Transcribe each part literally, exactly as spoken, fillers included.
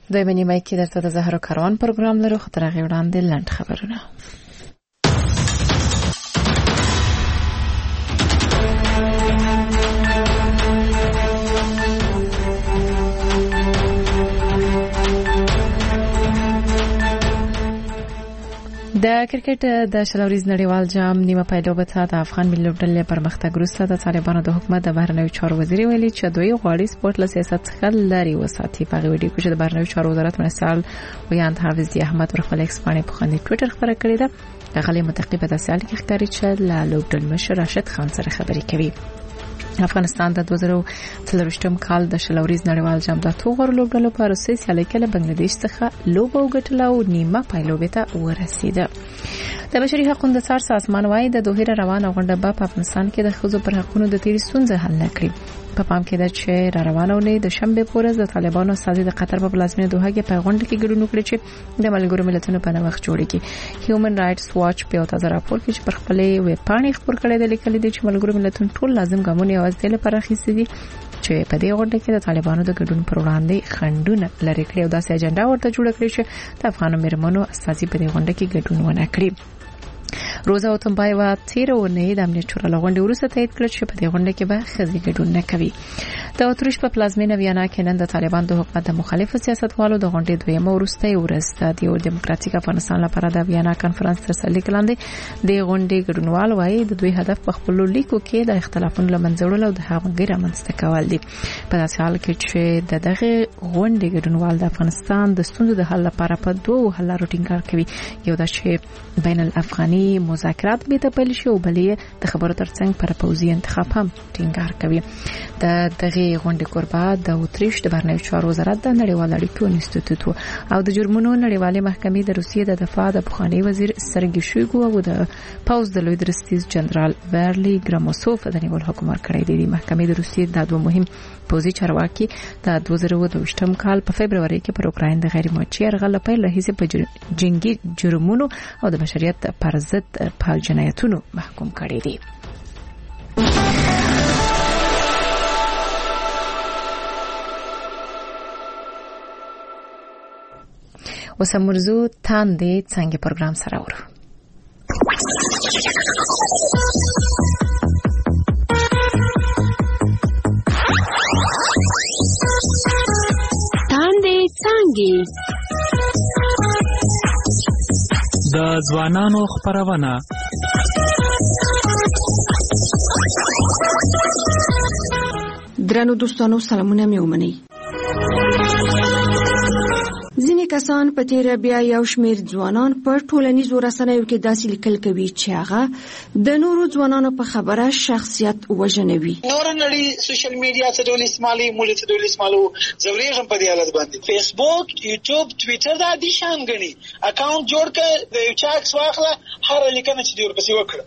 دویمه نیمه کې درته د زهرا کاروان پروګرام لرو، خو تر هغې وړاندې لنډ خبرونه. د کرکټ د شلوريز نړیوال جام نیمه پایلوبه ته د افغان ملي لوبډلې پرمختګ وروسته د طالبانو د حکومت د بهرنیو چارو وزیر ویلي چې دوی غواړي سپورت له سیاست څخه لري وساتي. په ویډیو کې د بهرنیو چارو وزارت منسال ویاند حافظ احمد پر خپل ایکس باندې په خندې ټویټر خبره کړې ده. هغه متقیبه د سیال کې ښکاري چې له لوبډل مشر راشد خان سره خبرې کوي. افغانستان د دوه زره څلرویشتم کال د شلوريز نړیوال جام د توغور لوبډلو په روسي سیالي کې له بنگلاديش څخه لوبه وګټله او نیمه پایلوبه ته ورسیده. د بشري حقوقو د څار سازمان وايي د دوه روانه غونډه په افغانستان کې د ښځو پر حقوقو د تیری ستونزې حل نکړي. په پام کې ده چې را روانونه د شنبه پورز د طالبانو استازي د قطر په پلازمینه دوحه کې پیغام کې ګډون وکړي چې د ملګرو ملتونو په نوښت جوړ کړي. هیومن رائټس واچ په تازه راپور کې چې پر خپلې ویب پاڼې خبر کړی دی لیکلي دي چې ملګرو ملتونو ټول لازم ګامونه یوازې لپاره اخیستي دي چې په دې غونډه کې د طالبانو د ګډون پر وړاندې خنډونه لري کړی او داسې اجنډا ورته جوړ کړی چې د افغانو مېرمنو استازي په دې غونډه کې ګډون ونه کړي. روزا اوتمبایوا تیرونه د امنیت شورا لغونډې وروسته تایید کړ چې په دې غونډه کې به ښځې ګډون نه کوي. د اتریش په پلازمینه ویانا کې نن د طالبان د حکومت د مخالف سیاستوالو د غونډې دویمه وروستۍ ورځ د یو دیموکراتیک افغانستان لپاره د ویانا کانفرنس تر څنګ لاندې د غونډې ګډونوال وایي د دوی هدف په خپل لیکو کې د اختلافونو لمنځه وړل او د همغږۍ رامنځته کول دي. په داسې حال کې چې د دغه غونډې ګډونوال د افغانستان د ستونزو د حل لپاره په دوه حل لارو ټینګار کوي. یو دا چې بین الافغاني مذاکرات به ته پیل شي او بلې د خبرو ترڅنګ پر پوزي انتخاب هم ټینګار کوي. د دغه غونډې کوربه د اتریش د بهرنیو چارو وزارت د نړیوال اړیکو انسټیټیوټ او د جرمونو نړیوالې محکمې د روسیې د دفاع د پخوانی وزیر سرګی شویګو او د پاوز د لوی درستیز جنرال وارلی ګراموسوف د نیول حکم ورکړی دی. محکمې د روسیې د دوه مهم پوزي چارواکي د دوه زره دوهشتم کال په فبرवरी کې پر اوکراین د غیر ملکي یرغل لپاره راهیسې په جنگي جرمونو او د بشریت پر ضد په جنایتونو محکوم کړی دی. وسمرزو تاندې څنګه پروګرام سره ورو. تاندې څنګه د ځوانانو خبرونه درنو دوستانو سلامونه مې ومنئ. ځینې کسان په تیر بیا یو شمېر ځوانان په ټولنیزو رسنیو کې داسې لیکل کوي چې هغه د نورو ځوانانو په خبره شخصیت وژنوي. نور نړۍ سوشل میډیا څه ډول استعمالي مولې څه ډول استعمالو زورېږم په دې حالت باندې فیسبوک یوټیوب ټویټر دا دي شان غني اکاونټ جوړ کړه د یو چا عکس واخله هر لیکنه چې دی ورپسې وکړه.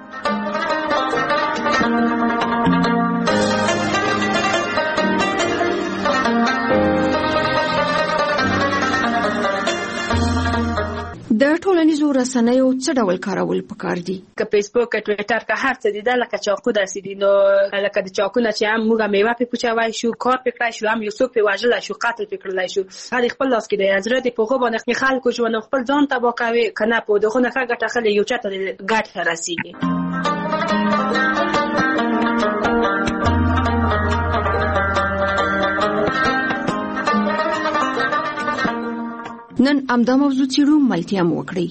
د ټولنیزو رسنیو څه ډول کارول پکار دي؟ که فیسبوک که ټویټر که هر څه دي دا لکه چاقو داسې دي. نو لکه د چاقو نه چې هم موږ میوه پې پوچوای شو کار پې کړای شو هم یو څوک پې وژلی شو قتل پې کړلی شو هر خپل لاس کې دی زړه دې په هغو باندې خلکو ژوند خپل ځان تباه کوي که نه په دغو نه ښه ګټه اخلي یو چا ته ګټه رسېږي. نن امدا موضوع چیرو ملتیا مو وکړي.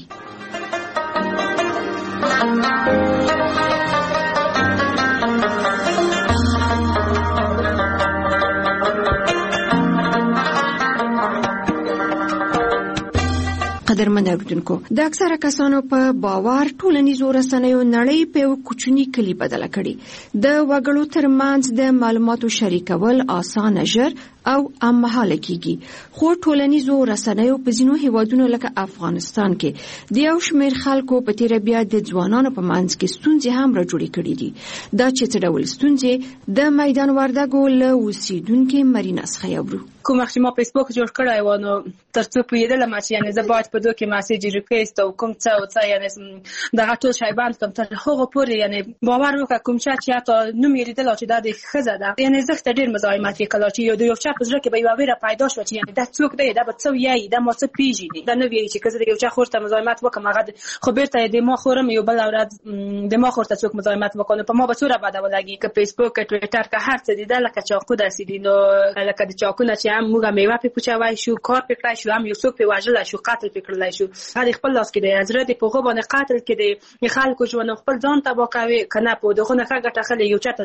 قدرمن اوریدونکو د اکثره کسانو په باور ټولنیزو رسنیو نړۍ په یو کوچني کلی بدله کړي. د وګړو ترمنځ د معلوماتو شریکول اسانه ژر او امهاله کیږي. خو ټولنیزو رسنیو په ځینو هیوادونو لکه افغانستان کې د یو شمېر خلکو په تیر بیا د ځوانانو په منځ کې ستونزې هم راجوړې کړې دي. دا چې څه ډول ستونزې د میدان وردګو له اوسیدونکو مرینا څخه یورو. کوم وخت ما فیسبوک جوړ کړای و نو ترڅو پوهېدلم چې یعنې زه باید په دوی کې مسیج ریکویسټ او کوم څه او څه یعنې دغه ټول شی باندې کوم تر هغه پورې یعنې باور وکړه کوم چا چې حتی نوم یې لیدل چې دا د ښځه ده یعنې زه ته ډېر مزاحمت یې کړی چې یو د یو چا په زړه کې به یو ویره پیدا شو چې دا څوک دی دا به څه وایي دا ما څه پیژني دا نه وایي چې کزه یو چا خورته مزاحمت وکم هغه خو بیرته د ما خورم یو بل اورات د ما خورته څوک مزاحمت وکړي په ما به څوره بده ولګي که فیسبوک که ټوئیټر که هر څه دی دا لکه چاقو داسې دي نو لکه د چاقونه چې هم موږ میوه په پوچوي شو کار پکړای شو هم یو څوک په واجل شو قتل پکړلای شو هر خپل لاس کې د حضرت په غو باندې قتل کې د خلکو ژوند خپل ځان تبا کوي کنه په دغه نه ګټه خلک یو چاته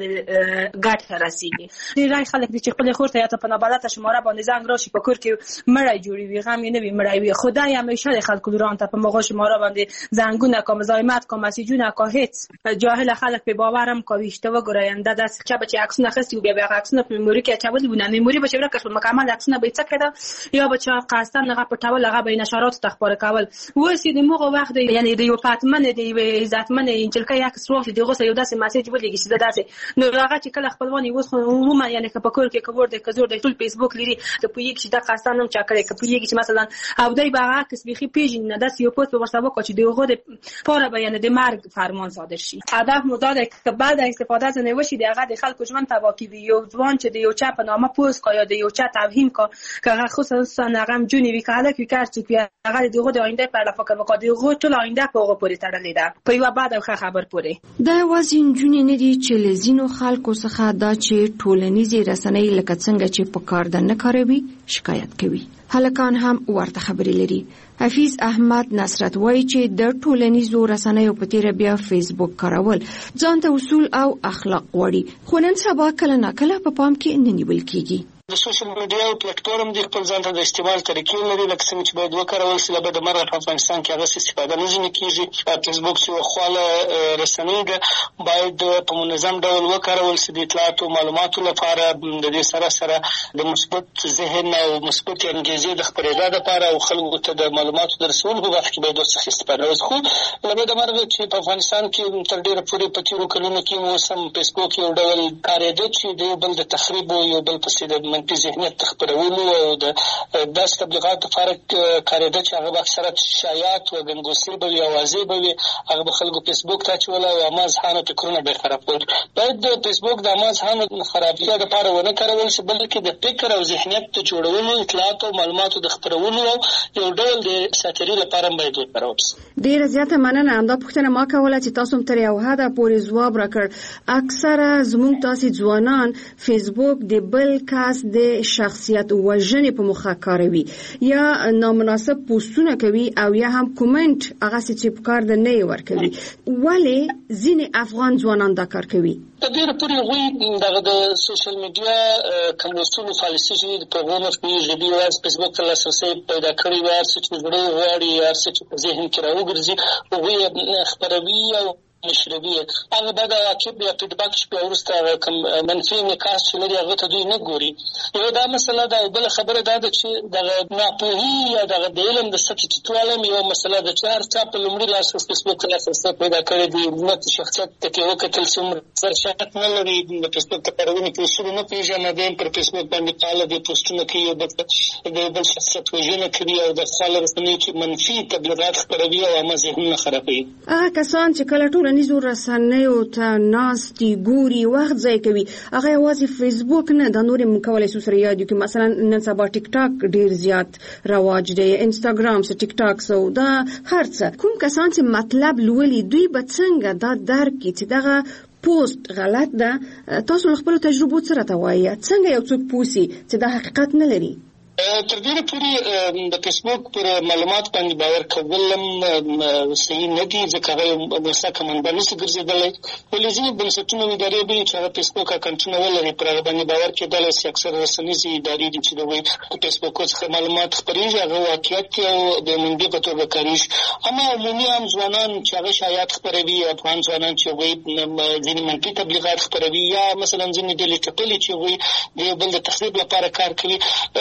ګټه رسیدي دی راي خلک چې خپل خورته یا ته په نابلته شماره باندې زنګ راشي په کور کې مړای جوړي وي غم نه وي مړای وي خدای همیشه د خلکو لوران ته په مغه شماره باندې زنګونه کوم مزاحمت کوم مسیجونه کو هیڅ جاهل خلک په باورم کوي اشتباه ګراینده د څه چې عکسونه خستی بیا بیا عکسونه په میموري کې اچول ونه میموري به شبره کښ مکمل عکسونه به څه کړه یا به چا قاصد نه پټول هغه به نشرات تخبار کول وسی د موغه وخت یعنی د یو پاتمن دی عزتمن انجل کې عکس روح دی غوسه یو داسې میسج ولګي چې داسې نو هغه چې کله خپلوان یو خو عموما یعنی که په کور کې کور دی کزور دی ټول فیسبوک لري ته په یک چې د قاصد نوم چا کړی که په یک چې مثلا او دای به عکس بيخي پیژن نه داسې یو پوسټ په ورسره وکړي چې دغه د پاره بیان د مرګ فرمان صادر شي هدف مو دا دی چې بعد استفاده از نوشي د هغه د خلکو ژوند تباہ کوي یو ځوان چې د یو چا په نامه پوسټ کوي یا د یو چا توهین کوي که هغه خصوصا هغه جونی وی کاله کې کار چې هغه دغه د آینده په اړه فکر وکړي دغه ټول آینده په هغه پورې تړلې ده په یو بعد خو خبر پورې دا وازین جونی نه دي چې لزینو خلکو څخه دا چې ټولنیزي رسنۍ لکه څنګه چې په کار د نه کاروي شکایت کوي هلکان هم ورته خبرې لري حفیظ احمد نصرت وایي چې د ټولنیزو رسنیو په تیر بیا فیسبوک کارول ځان ته اصول او اخلاق وړي خو نن سبا کله نه کله په پام کې نه نیول کیږي د سوشل میډیا او پلیټفارم د خپل ځان ته د استعمال طریقې لري لکه څنګه چې باید وکارول شي لکه د مرغ په افغانستان کې هغه استفاده نه ځنې کیږي فیسبوک چې خواله رسنۍ ده باید په منظم ډول وکارول شي د اطلاعات او معلوماتو لپاره د دې سره سره د مثبت ذهن او مثبت انګیزې د خپرېدا لپاره او خلکو ته د معلوماتو د رسولو په وخت کې باید ورڅخه استفاده وشي خو لکه د مرغ چې په افغانستان کې تر ډېره پورې په تیرو کلونو کې اوس هم فیسبوک یو ډول کارېده چې د یو بل د تخریب او یو بل پسې د منفي ذهنیت خپرولو او د داسې تبلیغاتو لپاره کارېده چې هغه به اکثره شایعات و ګنګوسې به وي اوازې به وي هغه به خلکو فیسبوک ته اچول او عامه ذهنو فکرونه به یې خراب کول باید د فیسبوک د عامه ذهنو خرابتیا لپاره ونه کارول شي بلکې د فکر او ذهنیت د جوړولو اطلاعات او معلوماتو د خپرولو او یو ډول د ساتیري لپاره باید وکارول شي ډیره زیاته مننه همدا پوښتنه ما کوله چې تاسو هم تر یو حده پورې ځواب راکړ اکثره زموږ تاسې ځوانان فیسبوک د بل کس د شخصیت وژنې په مخه کاروي یا نامناسب پوسټونه کوي او یا هم کومنټ هغه چې په کار د نه ورکوي ولی ځینې افغان ځوانان دا کار کوي د ډېر پورې غوي دغه د سوشل میډیا کوم اصول پالیسي چې په غوونه کې ژبي او فیسبوک ته لاسرسي پیدا کړی و هر څه چې زړه غواړي هر څه چې په ذهن کې راوګرځي هغوی خپروي او مشربي هغه بعد عقب یا فیډباک چې ورسته کوم منفي نکاس چې لري هغه ته دوی نه ګوري یو دا مسله ده بل خبره ده چې د ناپوهي یا د علم د سطحي ټیټوالم یو مسله ده چې هر څه په لومړي لاس فیسبوک ته لاسرسي پیدا کړی دی نو شخصیت ته وکتل څومره سر شات نه لري د فیسبوک ته کارونه کې اصول نه پیژنه دي پر فیسبوک باندې پاله دي پوسټونه کوي د بل شخصیت وژنه کوي او د خپل رسنۍ چې منفي تبلیغات خپروي او عامه ذهنونه خرابوي هغه کسان چې کله ټول نيزو رسنیو ته ناستي ګوري وخت ځای کوي هغه یوازې فیسبوک نه د نورې مکولای سو سره یاد کی مثلا نن سبا ټیک ټاک ډیر زیات رواج دی انستګرام سره ټیک ټاک سو دا هرڅه کوم کسان چې مطلب لولي دوی به څنګه دا درک کی چې دغه پوسټ غلط ده تاسو خپل تجربه سره ته وایي څنګه یو څوک پوسی چې دا حقیقت نه لري تر دې پورې د فیسبوک پر معلومات باندې باور کولم صحیح نه دي ځکه هغه مسکه منبع نشي ګرځېدلی ولې ځینې بنسټونه ادارې به چې هغه فیسبوک اکاونټونه ولري پر هغه باندې باور کېدلی شي اکثره رسنیزې ادارې دي چې د فیسبوک څخه معلومات خپرېږي هغه واقعیت او د منبع په توګه کاریږي اما عمومي عام ځوانان چې هغه شایعات خپروي افغان ځوانان چې هغوی ځینې منفي تبلیغات خپروي یا مثلا ځینې ډلې ټپلې چې هغوی د بل د تخریب لپاره کار کوي دا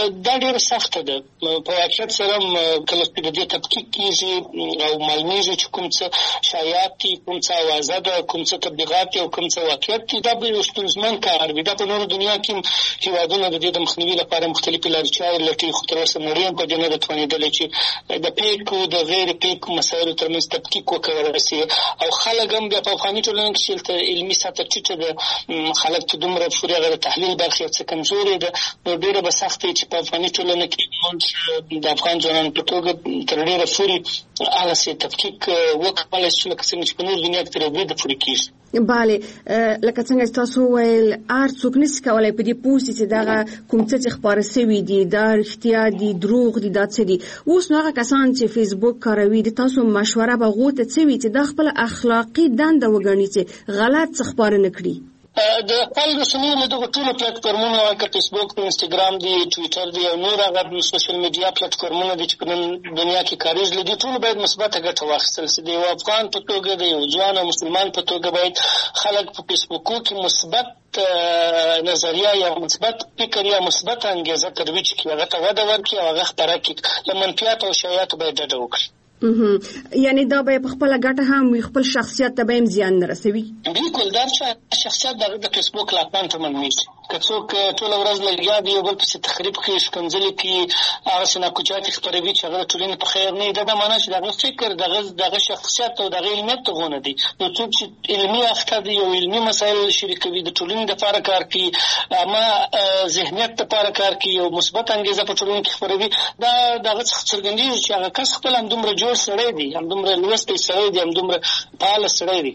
ډېره سخته ده. په واقعیت سره کله چې د دې تحقیق کېږي او معلومېږي چې کوم څه شایعات دي، کوم څه اوازه ده، کوم څه تبلیغات دي او کوم څه واقعیت دي، دا به یو ستونزمن کار وي. دا په نورو دنیا کې هېوادونه د دې د مخنیوي لپاره مختلفې لارې چارې لټوي، خو تر اوسه نړۍ هم په دې نه ده توانېدلې چې د پیکو د غیر پیکو مسایلو ترمنځ تفکیک وکړی شي. او خلک هم بیا په افغاني ټولنه کې چې هلته علمي سطح ټیټه ده، خلک ته دومره پورې هغه د تحلیل برخې یو څه کمزورې ده، نو ډېره به سخته وي چې په افغاني ټولنه کې موږ د افغان ځوانانو په توګه تر ډېره پورې هغسې تفکیک وکړلی شو لکه څنګه چې په نورو دنیا کې تر یو بریده پورې کېږي. بله، لکه څنګه چې تاسو وویل هر څوک نشي کولی په دې پوه شي چې دغه کوم څه چې خپاره سوي دي دا رښتیا دي، دروغ دي، دا څه دي. اوس نو هغه کسان چې فیسبوک کاروي د تاسو مشوره به هغو ته څه وي چې دا خپله اخلاقي دنده وګڼي چې غلط څه خپاره نه کړي؟ د خپل رسنیو له دغو ټولو پلیټفارمونو لکه فیسبوک دی، انسټاګرام دی، ټویټر دی او نور هغه سوشل میډیا پلیټفارمونه دي چې په نن دنیا کې کارېږي، له دې ټولو باید مثبته ګټه واخیستل شي. د یو افغان په توګه، د یو ځوان او مسلمان په توګه باید خلک په فیسبوکو کې مثبت نظریه یا مثبت فکر یا مثبت انګیزه ترویج کړي، هغه ته وده ورکړي او هغه خپره کړي. له منفیاتو او شایعاتو باید ډډه وکړي. یعنی دا به په خپله ګټه هم وي، خپل شخصیت ته به هم زیان نه رسوي؟ بلکل، دا شخصیت د فیسبوک له اکاونټ ته معلومېږي. که څوک ټوله ورځ لګیا دی یو بل پسې تخریب کوي، ښکنځلې کوي، هغسې ناکوچات یې خپروي چې هغه د ټولنې په خیر نه وي، دا دا معنا چې د هغه فکر، د هغه شخصیت او د هغه علمیت دغه نه دی. نو څوک چې علمي اخته دی او علمي مسایل شریکوي، د ټولنې دپاره کار کوي، عامه ذهنیت دپاره کار کوي او مثبت انګیزه په ټولنې کې خپروي، دا د هغه څخه څرګندېږي چې هغه کس خپل همدومره جوړ سړی دی، همدومره لوستی سړی دی، همدومره فعاله سړی دی.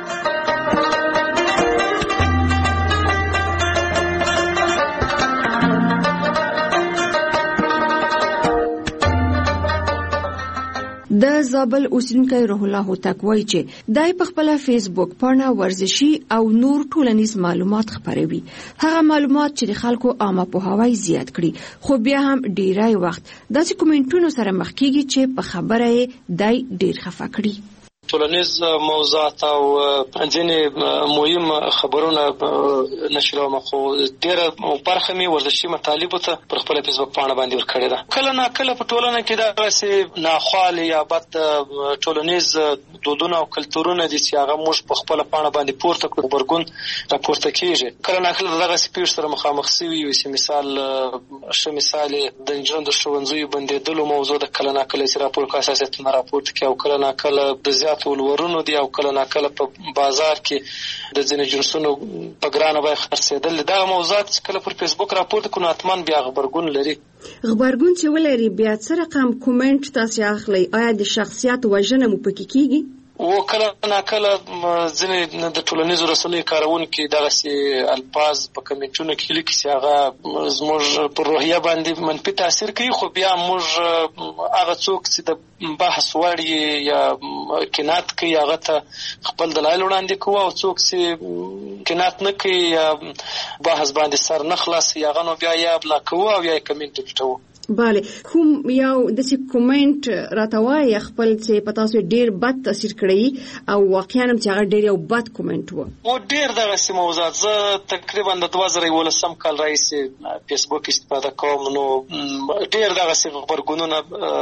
د زابل اوسیدونکی روح الله هوتک وایي چې دای په خپل فیسبوک پاڼه ورزشي او نور ټولنیز معلومات خپروي. هغه معلومات چې د خلکو عامه پوهاوی زیات کړي، خو بیا هم ډیری وخت داسې کومنټونو سره مخ کیږي چې په خبره یې دای ډیر خفه کړي. ټولنیز موضوعات او ځینې مهم خبرونه نشروم، خو ډېره برخه مې ورزشي مطالبو ته پر خپله فیسبوک پاڼه باندې ورکړې ده. کله ناکله په ټولنه کې دغسې ناخوالې یا بد ټولنیز دودونه او کلتورونه دي چې هغه موږ په خپله پاڼه باندې پورته کړو، غبرګون راپورته کېږي. کله ناکله د دغسې پېښو سره مخامخ سوي یو چې مثال ښه مثال یې د نجونو د ښوونځیو بندېدلو موضوع ده. کله ناکله چې راپور په اساسیتونه راپورته کړي او کله ناکله د زیات ولورونو دي او کله ناکله په بازار کې د ځینې جنسونو په ګرانه بیه خرڅېدل. دغه موضوعات چې کله پر فیسبوک راپورته کړو نو حتما بیا غبرګون لري. غبرګون چې ولري بیا څه رقم کومنټ تاسې اخلئ؟ آیا د شخصیت وژنه مو پکې کېږي؟ و کله ناکله ځینې د ټولنیزو رسنیو کاروونکي دغسې الفاظ په کمنټونو کې لیکي چې هغه زموږ پر روحیه باندې منفي تاثیر کوي، خو بیا موږ هغه څوک چې د بحث وړ یا قناعت کوي هغه ته خپل دلایل وړاندې کوو، او څوک چې قناعت نه کوي یا بحث باندې سر نه خلاصوي هغه نو بیا یا ابلاغ کوو او یا یې کمنټ ټیټوو. بله، کوم یو داسې کومنټ راته وایي خپل چې په تاسو ډېر بد تاثیر کړی او واقعا هم چې هغه ډېر یو بد کومنټ و؟ و ډېر دغسې موضوعات. زه تقریبا د دوه زره یولسم کال راهیسې فیسبوک استفاده کوم، نو ډېر دغسې غبرګونونه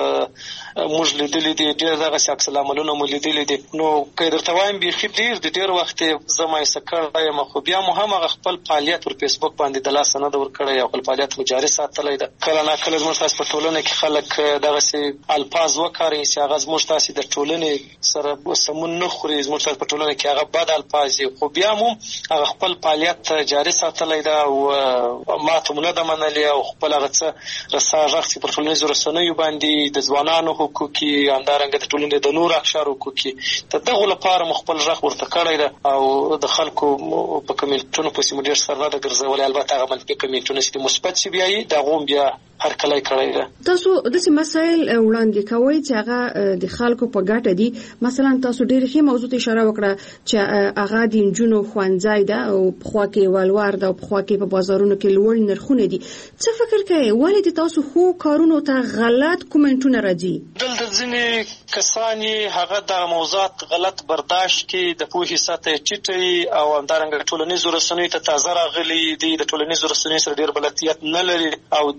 موږ لیدلي دي، ډېر دغسې عکس العملونه مو لیدلي دي. نو که یې درته وایم بیخي ډېر د ډېر وخت یې زه مایوسه کړی یم، خو بیا مو هم هغه خپل فعالیت پر فیسبوک باندې د لاسه نه ده ورکړی او خپل فعالیت مو جاري ساتلی ده. کله ناکله زموږ تاسې په ټولنه کې خلک دغسې الفاظ وکاروي چې هغه زموږ تاسې د ټولنې سره سمون نه خوري، زموږ تاسې په ټولنه کې هغه بد الفاظ دي، خو بیا مو هغه خپل فعالیت جاري ساتلی ده او ماته مو نه ده منلې او خپل هغه څه رسا غږ چې پر ټولنیزو رسنیو باندې د ځوانانو حقوقي همدارنګه د ټولنې د نورو اقشارو حقوقي د دغو لپاره مو خپل غږ ورته کړی ده او د خلکو په کمنټونو پسې مو ډېر سر نه ده ګرځولی. البته هغه منفي کمنټونه چې مثبت چې بیا یي د هغو هم بیا هرکلی کړی ده. تاسو داسې مسایل وړاندې کوئ چې هغه د خلکو په ګټه دي. مثلا تاسو ډېرې ښې موضوع ته اشاره وکړه چې هغه د نجونو ښوونځی ده او پخوا کې ولور ده او پخوا کې په بازارونو کې لوړ نرخونه دي. څه فکر کوئ ولې د تاسو ښو کارونو ته غلط کومنټونه راځي؟ دلته ځینې کسان یې هغه دغه موضوعات غلط برداشت کړي، د پوهې سطحه یې ټیټه وي او همدارنګه ټولنیزو رسنیو ته تازه راغلي دي، د ټولنیزو رسنیو سره ډېر بلدیت نه لري او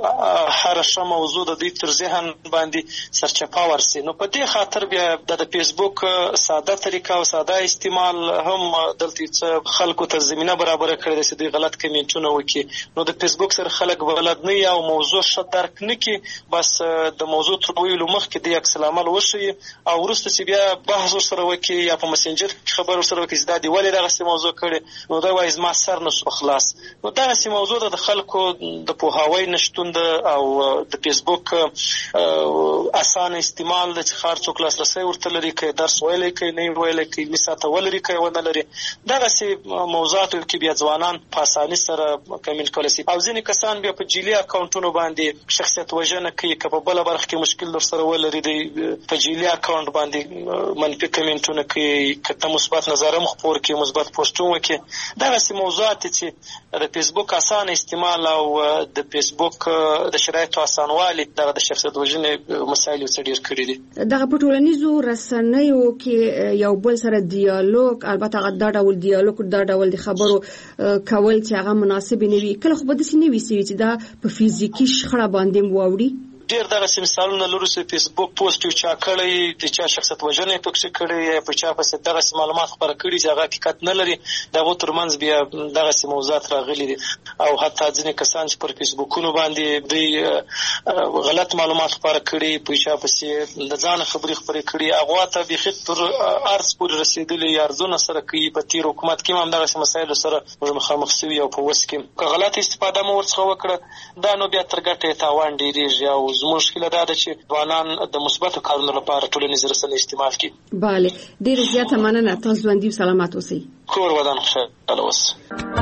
هر ښه موضوع د دوی تر ذهن باندې سرچپه ورسي. نو په دې خاطر بیا د فیسبوک ساده طریقه او ساده استعمال هم دلته څه خلکو ته زمینه برابر کړې ده چې دوی غلط کمنټونه وکړي. نو د فیسبوک سره خلک بلد نه یا موضوع ښه درک نه کړي، بس د موضوع تر ویلو مخکې د عکس العمل وښیي او وروسته چې بیا بحث ورسره وکړي یا په مسنجر کې خبر ورسره وکړي چې دا دې ولې دغسې موضوع کړې، نو دا وایي زما سر نه شو خلاص. نو دغسې موضوع ده د خلکو د پوهاوی نشتون ده او د فیسبوک اسانه استعمال ده چې هر څوک لاسرسی ورته لري، که درس ویلی کوي نه یې ویلی کوي، علمي ساعته ولري که یې ونه لري. دغسې موضوعاتو کې بیا ځوانان په اساني سره کمنټ کولی شي. او ځینې کسان بیا په جعلي اکاونټونو باندې شخصیت وژنه کوي، که په بله برخه کې مشکل درسره ولري دی په جعلي اکاونټ باندې منفي کمنټونه کوي، که ته مثبت نظر هم خپور کړي، مثبت پوسټونه وکړي. دغسې موضوعات چې د فیسبوک اسانه استعمال او د فیسبوک د شرایطو اسانوالي دغه د شخصیت وژنې مسایل څه ډېر کړي دي. دغه په ټولنیزو رسنیو کې یو بل سره دیالوګ، البته دا ډول دیالوګ دا ډول د خبرو کول چې هغه مناسب نه وي، کله خو به داسې نه وي چې دا په فزیکي شخړه باندې واوړي. ډېر دغسې مثالونه لرو چې فیسبوک پوسټ یو چا کړی، د چا شخصیت وژنه یې پکښې کړې یا په چا پسې دغسې معلومات خپاره کړي چې هغه حقیقت نه لري. د هغو تر منځ بیا دغسې موضوعات راغلي دي او حتی ځینې کسان چې پر فیسبوکونو باندې دوی غلط معلومات خپاره کړي، په چا پسې د ځانه خبرې خپرې کړي، هغو ته بیخي تر عرض پورې رسېدلي یا عرضونه سره کوي. په تېر حکومت کې هم همدغسې مسایلو سره موږ مخامخ سوي او په اوس کې که غلطه استفاده مو ورڅخه وکړه، دا نو بیا تر ګټه یې تاوان ډېرېږي. او زموږ هیله دا ده چې ځوانان د مثبتو کارونو لپاره ټولنیز رسنۍ استعمال کړي. بله، ډېره زیاته مننه. تاسو ژوندي او سلامت اوسئ. کور ودان خوشحاله اوسئ.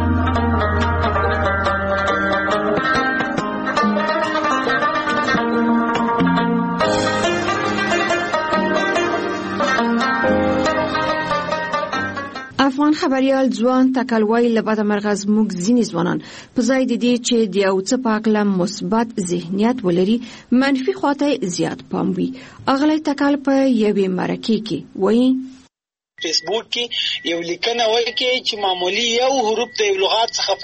افغان خبريال ځوان تکلوي لبد مرغز موږ ځینې ځوانان په ځای د دې چې د یو څه په اړه مثبت ذهنیت ولري منفي خواته زیات پام وي. اغلی تکل په یوې مرکې کې وایي فیسبوک کې یو لیکنه وکړي چې معمولی یو حروف د یو لغات څخه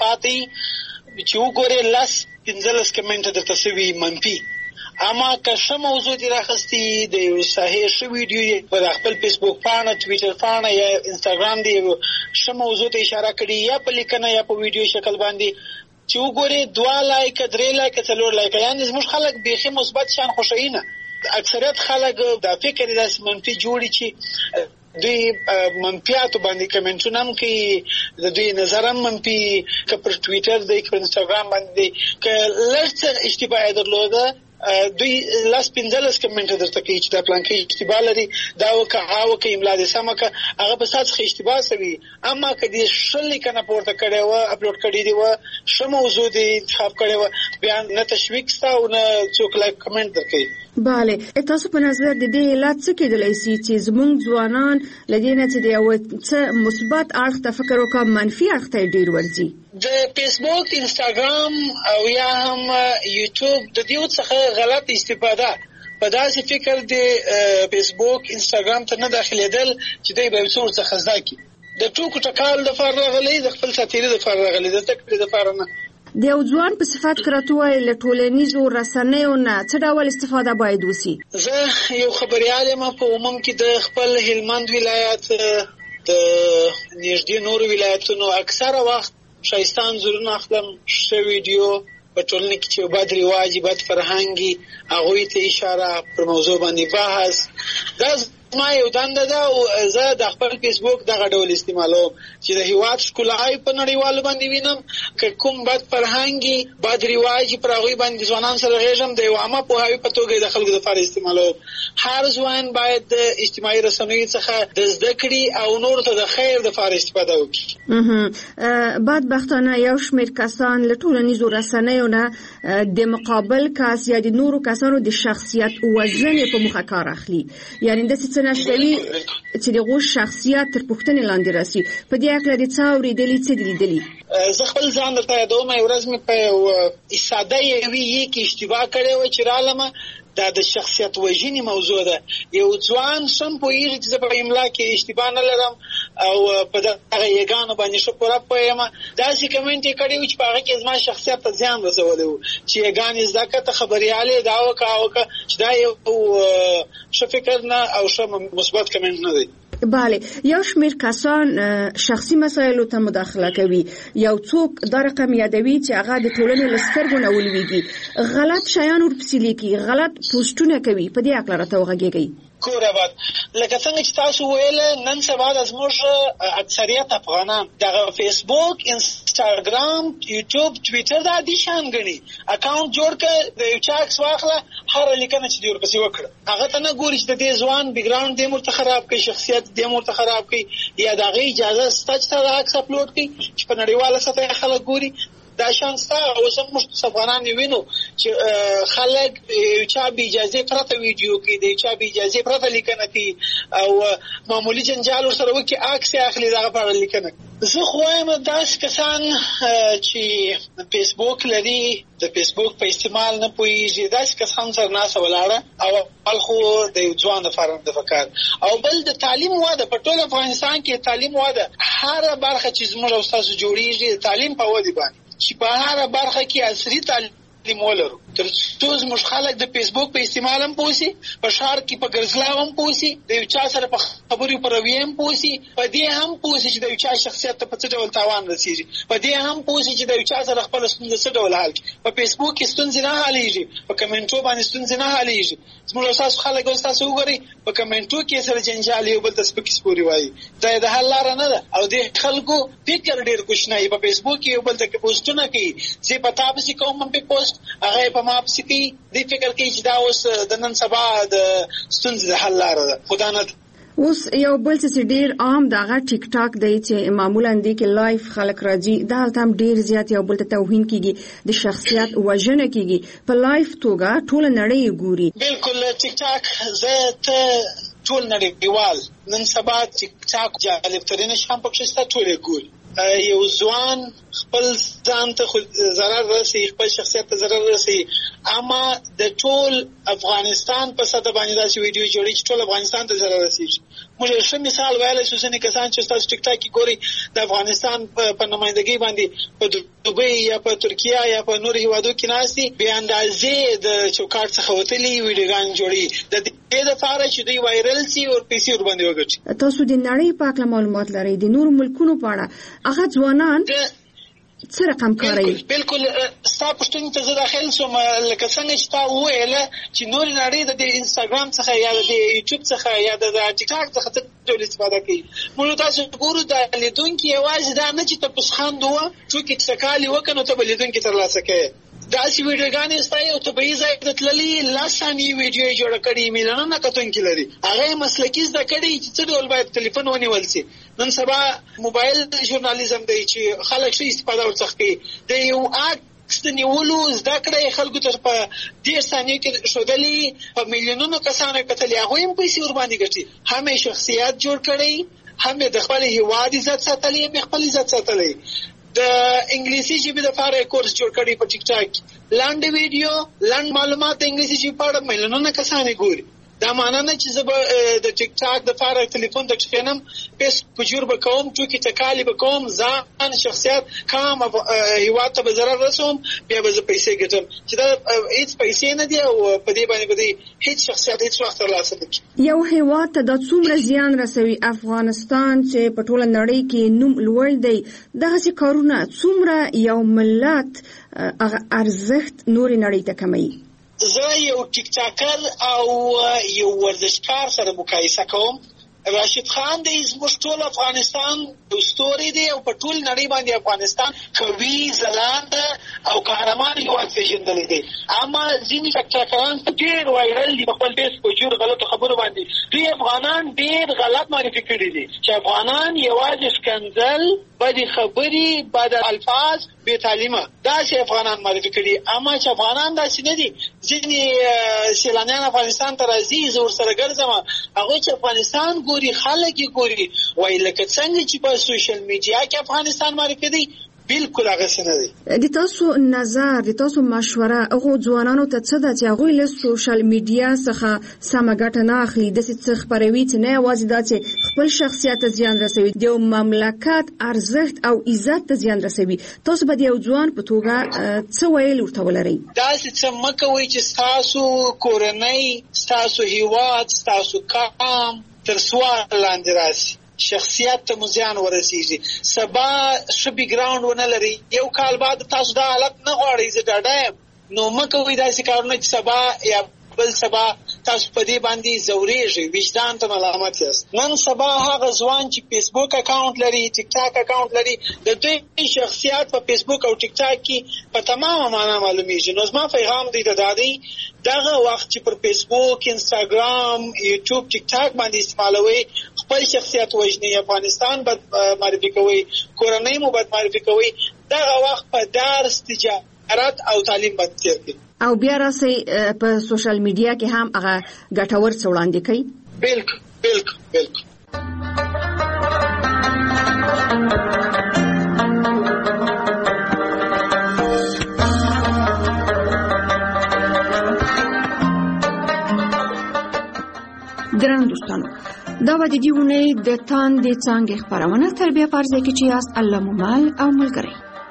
فاتې چې وګورې لاس پنځلس کمنټ درته سوي منفي. اما که ښه موضوع دې راخستي د یو صحیح ښه ویډیو په خپل فیسبوک پاڼه، ټویټر پاڼه یا انسټاګرام دې ښه موضوع ته اشاره کړي یا په لیکنه یا په ویډیو شکل باندې چې وګورې دوه لایک، درې لایک، څلور لایک، یعنې زموږ خلک بیخي مثبت شیان خوښوي نه. اکثریت خلک دا فکر داسې منفي جوړي چې دوی منفیاتو باندې کمنټونه هم کوي، د دوی نظر هم منفي، که پر ټویټر دی که پر انسټاګرام باندې دی، که لږ څه اشتباه یې درلوده دوی لاس پنځلس کمنټ درته کوي چې دا پلانکي اشتباه لري، دا وکړه هغه وکړه، املا دې سمه کړه، هغه به ستا څخه اشتباه سوي. اما که دې ښه لیکنه پورته کړې وه، اپلوډ کړې دې وه، ښه موضوع دې انتخاب کړې وه، بیا نه تشویق ستا او نه څوک لایک کمنټ درکوي. بله، تاسو په نظر د دې علت څه کېدلی سي چې زموږ ځوانان له دې نه چې د یو څه مثبت اړخ ته فکر وکړي منفي اړخ ته ډېر ورځي؟ د فیسبوک، انسټاګرام او یا هم یوټیوب د دې څخه غلط استفاده په داسې فکر د فیسبوک انسټاګرام ته نه داخلېدل چې دوی به یو څه ورڅخه زده کړي. د ټوکو ټکال دپاره راغلی، د خپل ساتیري دپاره راغلی، د زده کړې دپاره نه. د یو ځوان په صفت کرته وایي له ټولنیزو رسنیو نه څه ډول استفاده باید وسي؟ زه یو خبریال یم په عموم کې د خپل هلمند ولایت د نږدې نورو ولایتونو اکثره وخت ښایسته انځورونه اخلم، ښه ویډیو په ټولنه کې چې بد رواجي، بد فرهنګي، هغوی ته اشاره، پر موضوع باندې بحث. دا ما یو دنده ده او زه د خپل فیسبوک دغه ډول استعمالوم چې د هیواد ښکلاوې په نړیوالو باندې وینم، که کوم بد فرهنګي، بد رواجي پر هغوی باندې ځوانان سره غېږم، د یو عامه پوهاوي په توګه د خلکو دپاره استعمالوم. هر ځوان باید د اجتماعي رسنیو څخه د زده کړې او نورو ته د خیر دپاره استفاده وکړي. بدبختانه یو شمېر کسان له ټولنیزو رسنیو نه د مقابل کس یا د نورو کسانو د شخصیت وژنې په موخه کار اخلي، یعنې داسې څه نشوي چې د هغوی شخصیت تر پوښتنې لاندې راسي. په دې هکله دې څه اورېدلي، څه دې لیدلي؟ زه خپل ځان درته یادوم یو ورځ مې په ساده یوې کې اشتباه کړې وه چې رالمه دا د شخصیت وژنې موضوع ده. یو ځوان سم پوهېږي چې زه په املا کې اشتباه نه لرم او په دغه یګانو باندې ښه پوره پوهېږم. داسې کمنټ یې کړی و چې په هغه کې زما شخصیت ته زیان رسولی و چې یګانې زده کړه ته خبریال یې دا وکړه هغه وکړه چې دا یو ښه فکر نه او ښه مثبت کمنټ نه دی. بله، یو شمیر کسان شخصي مسایلو ته مداخله کوي، یو څوک دا رقم یادوي چې هغه د ټولنې له سترګو نه ولویږي، غلط شیان ورپسې لیکي، غلط پوسټونه کوي. په دې اړه راته وغږیږئ. کور آباد، لکه څنګه چې تاسو ویل نن سبا د زموږ اکثریت افغانان دغه فیسبوک، انسټاګرام، یوټیوب، ټویټر دا دي شان غني اکاونټ جوړ کړ، د یو چا عکس واخله، هر لیکنه چې دی ورپسې وکړه، هغه ته نه ګوري چې د دې ځوان بیک ګراوند دې مرته خراب کړي، شخصیت دې مرته خراب کړي، یا دغه اجازه ستا چې دا عکس اپلوډ کړي چې په نړیواله سطح خلک ګوري. دا شان ستا اوس هم موږ افغانان وینو چې خلک یو چا بې اجازې پرته ویډیو کوي، د یو چا بې اجازې پرته لیکنه کوي او معمولي جنجال ورسره وکړي، عکس یې اخلي دغه په اړه لیکنه. زه خو وایم داسې کسان چې فیسبوک لري، د فیسبوک په استعمال نه پوهېږي، داسې کسان سره ناسته ولاړه او اول خو د یو ځوان لپاره د فکر او بل د تعلیم واده په ټول افغانستان کې تعلیم واده هر برخه چې زموږ او تاسو جوړیږي تعلیم په ودی باندې چې په هر برخه کې عصري تعلیم ولرو. تر څو زموږ خلک د فیسبوک په استعمال هم پوسي، په ښار کې په ګرځلاو هم پوسي، د یو چا سره په خبرو په رویه هم پوسي، په دې هم پوسي چې د یو چا شخصیت ته په څه ډول تاوان رسیږي، په دې هم پوسي چې د یو چا سره خپل ستونزه څه ډول حل کړي. په فیسبوک کې ستونزې نه حلېږي، په کمنټو باندې ستونزې نه حلېږي. زموږ تاسو خلک اوس تاسو وګورئ په کمنټو کې سره جنجال یو بل ته سپکې سپورې وایي، دا د حل لاره نه ده او د خلکو فکر ډېر کوچنی. په فیسبوک کې یو بل ته پوسټونه کوي، زه په تا پسې کوم هم په پوسټ، هغه په ما پسې کوي، دی فکر کوي چې دا اوس د نن سبا د ستونزې د حل لاره ده. خدا نه اوس یو بل څه ډیر عام دغه ټیک ټاک دی چې معمولا دی کې لایف خلک راځي، دا هم ډیر زیات یو بل ته توهین کیږي، د شخصیت وژنه کیږي، په لایف توګه ټول نړۍ ګوري. بالکل ټیک ټاک زه ته ټول نړیوال نن سبا ټیک ټاک جالب ترینه شام پکې ستا ټول ګوري. یو ځوان خپل ځان ته ضرر رسي، خپل شخصیت ته ضرر رسي، اما د ټول افغانستان په سطح باندې داسې ویډیو جوړي چې ټول افغانستان ته ضرر رسیږي. موږ یو ښه مثال ویلی شو، ځینې کسان چې تاسو ټیک ټاک کې ګورئ د افغانستان په نمایندګۍ باندې په دوبۍ یا په ترکیه یا په نورو هېوادو کې ناست دي، بې اندازې د چوکاټ څخه وتلي ویډیوګانې جوړي د دې لپاره چې دوی وایرل سي او پیسې ورباندې وګټي. تاسو د نړۍ په اړه معلومات لرئ، د نورو ملکونو په اړه هغه ځوانان څه رقم کاروي؟ بالکل ستا پوښتنې ته زه داخل شوم، لکه څنګه چې تا وویله چې نورې نړۍ د انسټاګرام څخه یا د یوټیوب څخه یا د ټیک ټاک څخه څه ډول استفاده کوي. موږ تاسو ګورو د لیدونکي یوازې دا نه چې تپوس خاند وه چونکې څکالي وکړه نو ته به لیدونکي ترلاسه کوې. داسې ویډیوګانې ستا یو طبیعي ځای ته تللي لس ثانیې ویډیو یې جوړه کړې، میلیونونه کتونکي لري، هغه یې مسلکي زده کړي چې څه ډول باید تلیفون ونیول سي. نن سبا موبایل ژورنالیزم دی چې خلک ښه استفاده ورڅخه کوي، د یو عکس د نیولو زده کړه خلکو ته په ډېر ثانیو کې ښودلي، په میلیونونو کسانو یې کتلي، هغوی هم پیسې ورباندې ګټي. هم یې شخصیت جوړ کړی، هم یې د خپل هېواد عزت ساتلی، هم یې خپل عزت ساتلی. د انګلیسي ژبې لپاره کورس جوړ کړی په ټیک ټاک، لنډ ویډیو لنډ معلومات د انګلیسي ژبې په اړه میلیونونه کسان یې ګوري. دا معنی نه چې زه به د ټیک ټاک دپاره ټلیفون ته کښېنم پیس کجور به کوم، چوکې ټکالې به کوم، ځان شخصیت کام هېواد ته به ضرر رسوم، بیا به زه پیسې ګټم، چې دا هېڅ پیسې نه دي او په دې باندې به دوی هېڅ شخصیت هېڅ وخت ترلاسه نه کړي. یو هېواد ته دا څومره زیان رسوي؟ افغانستان چې په ټوله نړۍ کې نوم لوړ دی، دغسې کارونه څومره یو ملت ارزښت نورې نړۍ ته کموي؟ زه یو ټیک ټاکر او یو ورزشکار سره مقایسه کوم. راشد خان دی زموږ ټول افغانستان ستوری دی او په ټول نړۍ باندې افغانستان قوي، ځلانده او قهرمان هېواد پېژندلی دی. اما ځینې ټیک ټاکران ډېر وایرل دي په خپل فیس په جوړ غلطو خبرو باندې. دوی افغانان ډېر غلط معرفي کړي دي چې افغانان یوازې ښکنځل، بدې خبرې، بد الفاظ، بې تعلیمه داسې افغانان معرفي کړي. اما چې افغانان داسې نه دي. ځینې سیلانیان افغانستان ته راځي، زه ورسره ګرځم، هغوی چې افغانستان ګوري، خلک یې ګوري، وایي لکه څنګه چې په سوشل میډیا کې افغانستان معرفي دی بالکل هغه څه نه دی. د تاسو نظر، د تاسو مشوره هغه ځوانانو ته څه ده چې هغوی له سوشل میډیا څخه سمه ګټه نه اخلي، داسې څه خپروي چې نه یوازې دا چې خپل شخصیت ته زیان رسوي، د یو مملکت ارزښت او عزت ته زیان رسوي. تاسو به د یو ځوان په توګه څه ویل ورته ولرئ؟ داسې څه مه کوئ چې ستاسو کورنۍ، ستاسو هیواد، ستاسو قام تر سوال لاندې راشي، شخصیت ته مو زیان ورسیږي، سبا ښه بیکګراوند ونه لري، یو کال بعد تاسو دا حالت نه غواړئ، زه ډاډه یم. نو مه کوئ داسې کارونه چې سبا یا بل سبا تاسو په دې باندې ځورېږئ، وجدان ته ملامت یاست. نن سبا هغه ځوان چې فیسبوک اکاونټ لري، ټیک ټاک اکاونټ لري، د دوی شخصیت په فیسبوک او ټیک ټاک کې په تمامه معنا معلومیږي. نو زما پیغام دی د دادی دغه وخت چې پر فیسبوک، انستاګرام، یوټیوب، ټیک ټاک باندې استعمالوي، خپل شخصیت وژني، افغانستان بد معرفي کوي، کورنۍ مو بد معرفي کوي، دغه وخت په درس، تجارت او تعلیم باندې تیر کړي. او بیا راسي په سوشل میډیا کې هم هغه ګټور څه وړاندې کوي. بالکل بالکل بالکل. ګران دوستانو، دا به د دې اونۍ د تاندې څانګې خپرونه تر بیا په ځای کې چې یاست الله مو مل او ملګری.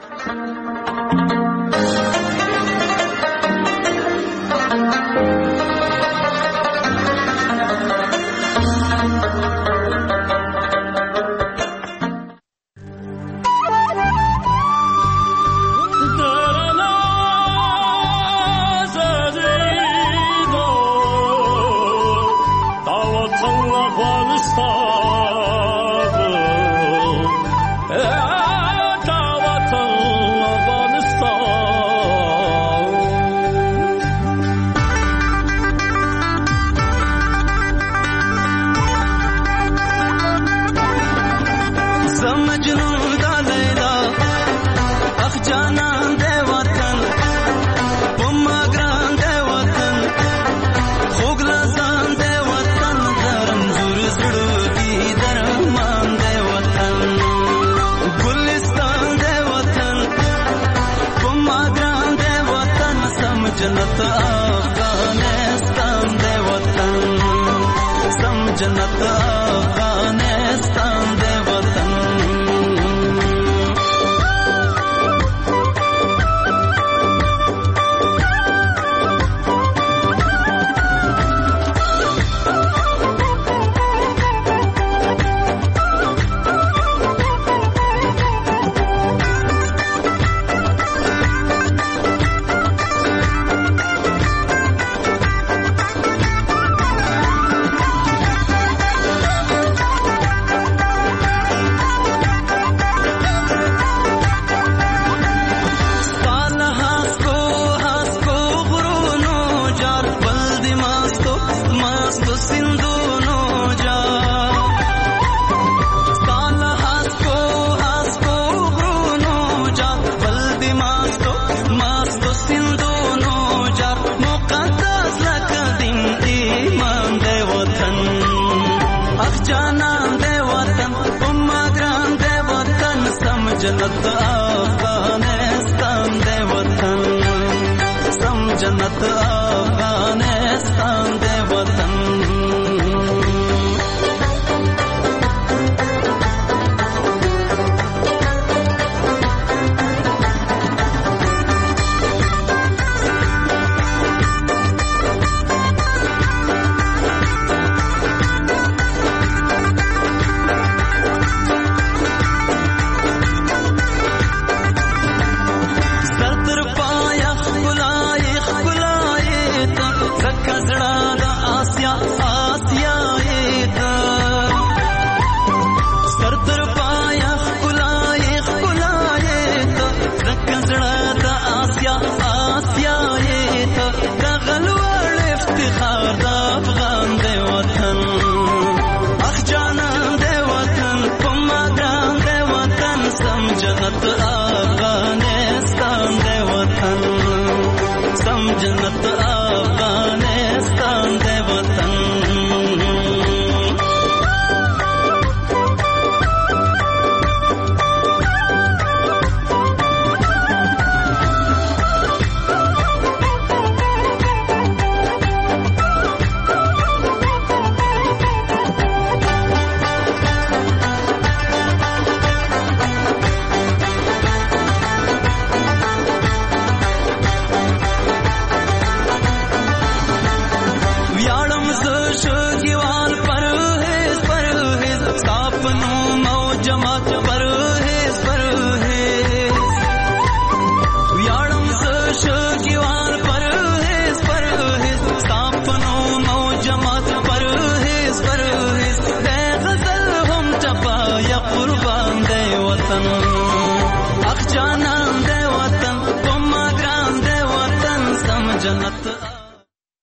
जन्नत अफगानिस्तान दे वतन, सम जन्नत अफगानिस्तान दे वतन। जन्नत अफगानिस्तान दे वतन, सम जन्नत अफगानिस्तान दे वतन। आसिया आसिया ये तो गलवाड़ इफ्तिखार दा